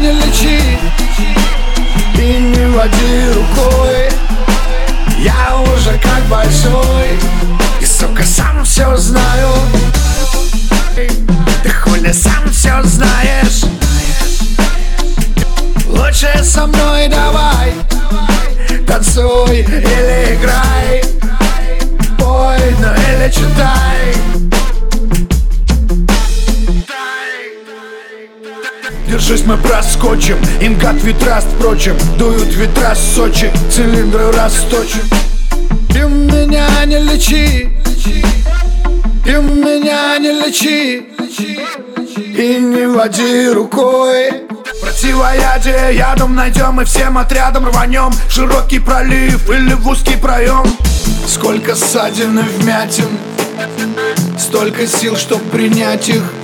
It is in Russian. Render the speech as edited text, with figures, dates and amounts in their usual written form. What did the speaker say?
не лечи и не води рукой. Я уже как большой и, сука, сам все знаю. Ты хули сам все знаешь. Лучше со мной давай, танцуй или играй, пой, ну или читай. Держись, мы проскочим, ингат ветра, впрочем, дуют ветра с Сочи, цилиндры расточим. Ты меня не лечи, ты меня не лечи и не води рукой. Противоядие ядом найдем и всем отрядом рванем в широкий пролив или в узкий проем. Сколько ссадин и вмятин, столько сил, чтоб принять их.